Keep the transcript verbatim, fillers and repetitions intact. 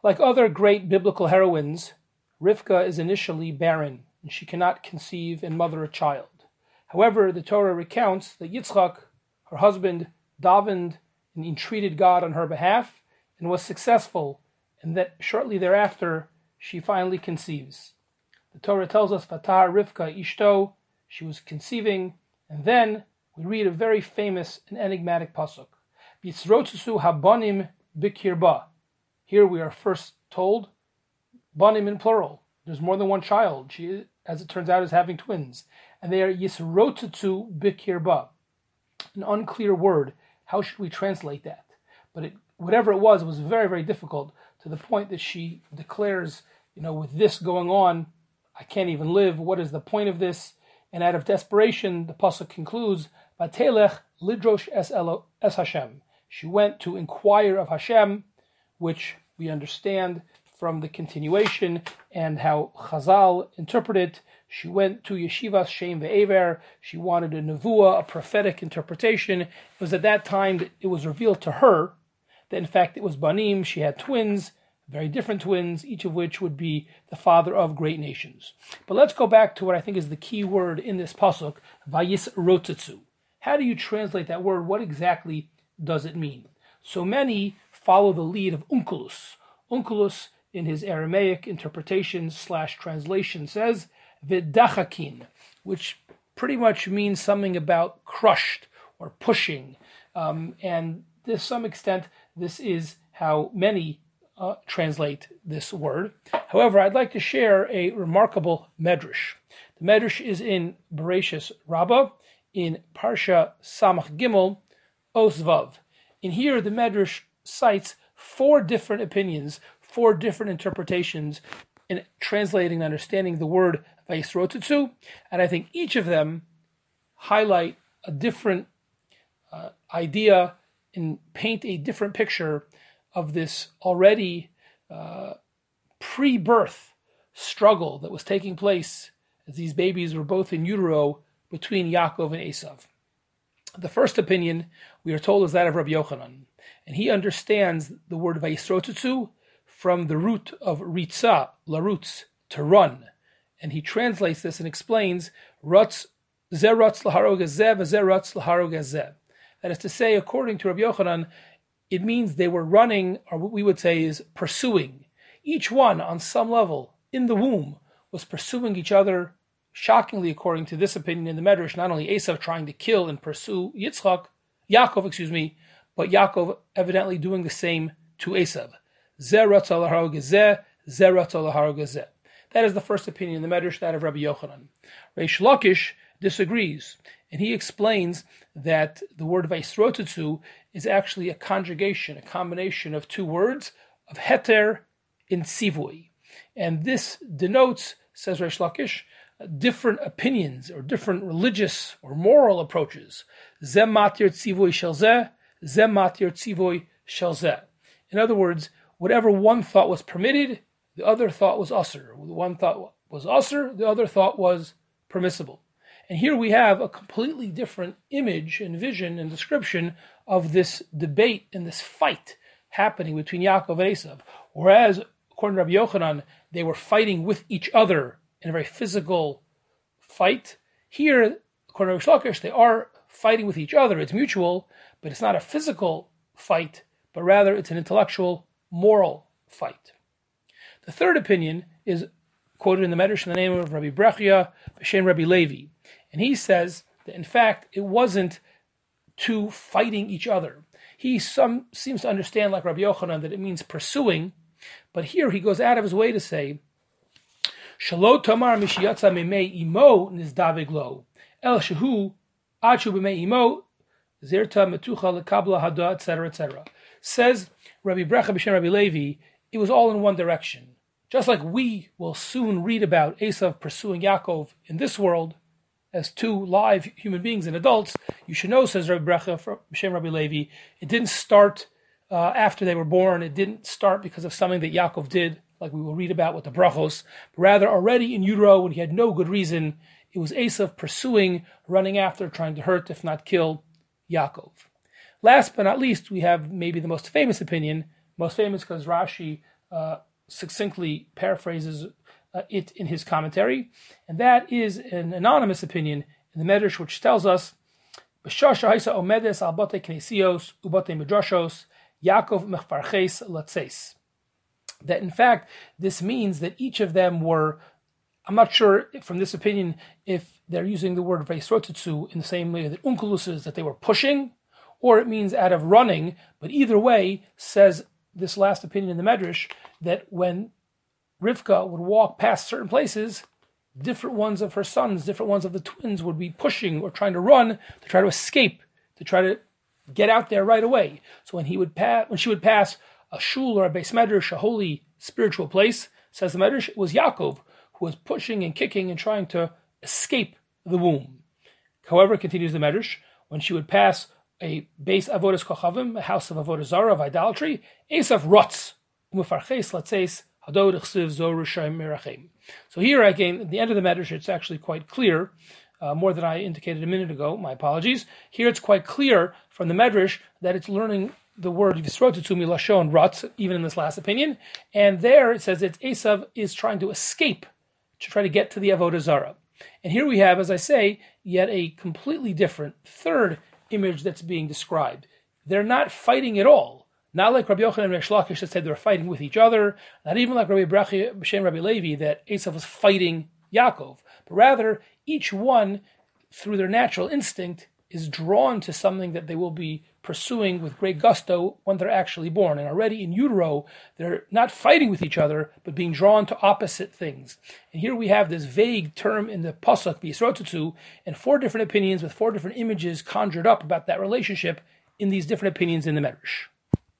Like other great biblical heroines, Rivka is initially barren, and she cannot conceive and mother a child. However, the Torah recounts that Yitzchak, her husband, davened and entreated God on her behalf and was successful, and that shortly thereafter she finally conceives. The Torah tells us, Vatar Rivka Ishto, she was conceiving, and then we read a very famous and enigmatic pasuk. Yitzrotzu habonim bikirba. Here we are first told, banim in plural. There's more than one child. She, as it turns out, is having twins. And they are yisrotzu bikirba. An unclear word. How should we translate that? But it, whatever it was, it was very, very difficult, to the point that she declares, you know, with this going on, I can't even live. What is the point of this? And out of desperation, the pasuk concludes, Vatelech lidrosh es, elo, es Hashem. She went to inquire of Hashem, which we understand from the continuation and how Chazal interpret it. She went to Yeshivas Shem Ve'ever. She wanted a nevuah, a prophetic interpretation. It was at that time that it was revealed to her that in fact it was Banim. She had twins, very different twins, each of which would be the father of great nations. But let's go back to what I think is the key word in this pasuk, Vayisrotetzu. How do you translate that word? What exactly does it mean? So many follow the lead of Onkelos. Onkelos, in his Aramaic interpretation slash translation, says Vidachakin, which pretty much means something about crushed or pushing. Um, and to some extent, this is how many uh, translate this word. However, I'd like to share a remarkable medrash. The medrash is in Bereshis Rabbah, in Parsha Samach Gimel, Osvav. In here, the medrash cites four different opinions, four different interpretations in translating and understanding the word Vayisrotetzu, and I think each of them highlight a different uh, idea and paint a different picture of this already uh, pre-birth struggle that was taking place as these babies were both in utero between Yaakov and Esav. The first opinion, we are told, is that of Rabbi Yochanan, and he understands the word Vayisrotetzu from the root of ritzah, larutz, to run. And he translates this and explains, Rutz, ze rutz laharog hazeh, v'ze rutz laharog hazeh. That is to say, according to Rabbi Yochanan, it means they were running, or what we would say is pursuing. Each one, on some level, in the womb, was pursuing each other. Shockingly, according to this opinion in the Medrash, not only Esav trying to kill and pursue Yitzchak, Yaakov, excuse me, but Yaakov evidently doing the same to Esav. That is the first opinion in the Medrash, that of Rabbi Yochanan. Reish Lakish disagrees, and he explains that the word Vayisrotetzu is actually a conjugation, a combination of two words, of heter and tzivui. And this denotes, says Reish Lakish, different opinions or different religious or moral approaches. Zeh matir tzivui shel zeh, zeh matir tzivui shel zeh. In other words, whatever one thought was permitted, the other thought was usur. One thought was usur, the other thought was permissible. And here we have a completely different image and vision and description of this debate and this fight happening between Yaakov and Esav. Whereas, according to Rabbi Yochanan, they were fighting with each other in a very physical fight. Here, according to Reish Lakish, they are fighting with each other. It's mutual, but it's not a physical fight, but rather it's an intellectual, moral fight. The third opinion is quoted in the Medrash in the name of Rabbi Brechia, B'Shem Rabbi Levi. And he says that in fact it wasn't two fighting each other. He some seems to understand, like Rabbi Yochanan, that it means pursuing, but here he goes out of his way to say, Shalo Tamar Mishiyatza Mimei Imo Nizdavig Lo, El Shehu Achu B'Mei Imo Zirta Metucha Lekabla Hada, et cetera, et cetera. Says Rabbi Brecha B'Shem Rabbi Levi, it was all in one direction. Just like we will soon read about Esav pursuing Yaakov in this world as two live human beings and adults, you should know, says Rabbi Brecha B'Shem Rabbi Levi, it didn't start uh, after they were born. It didn't start because of something that Yaakov did, like we will read about with the brachos. But rather, already in utero, when he had no good reason, it was Esav pursuing, running after, trying to hurt, if not kill, Yaakov. Last but not least, we have maybe the most famous opinion, most famous because Rashi uh, succinctly paraphrases uh, it in his commentary, and that is an anonymous opinion in the Medrash, which tells us omedes al bate knesios ubate midrashos Yaakov mechfarches latzeis. That in fact this means that each of them were. I'm not sure from this opinion if they're using the word veisrotitzu in the same way that Onkelos is, that they were pushing, or it means out of running. But either way, says this last opinion in the Medrash, that when Rivka would walk past certain places, different ones of her sons, different ones of the twins would be pushing or trying to run to try to escape, to try to get out there right away. So when he would pass, when she would pass a shul or a beis medrash, a holy spiritual place, says the Medrash, it was Yaakov who was pushing and kicking and trying to escape the womb. However, continues the Medrash, when she would pass a base avodas kochavim, a house of avodah zarah, of idolatry, Esav rotz umefarches latzeis hadod chsiv zor rishayim mirachem. So here again, at the end of the Medrash, it's actually quite clear, uh, more than I indicated a minute ago. My apologies. Here it's quite clear from the Medrash that it's learning the word Yisrotu milashon rotz, even in this last opinion, and there it says that Esav is trying to escape, to try to get to the avodah zarah. And here we have, as I say, yet a completely different third image that's being described. They're not fighting at all. Not like Rabbi Yochanan and Reish Lakish that said they're fighting with each other. Not even like Rabbi Brachi, B'Shem Rabbi Levi, that Esav was fighting Yaakov. But rather, each one, through their natural instinct, is drawn to something that they will be pursuing with great gusto when they're actually born. And already in utero, they're not fighting with each other, but being drawn to opposite things. And here we have this vague term in the Pasuk, Yisrotutu, and four different opinions with four different images conjured up about that relationship in these different opinions in the Medrash.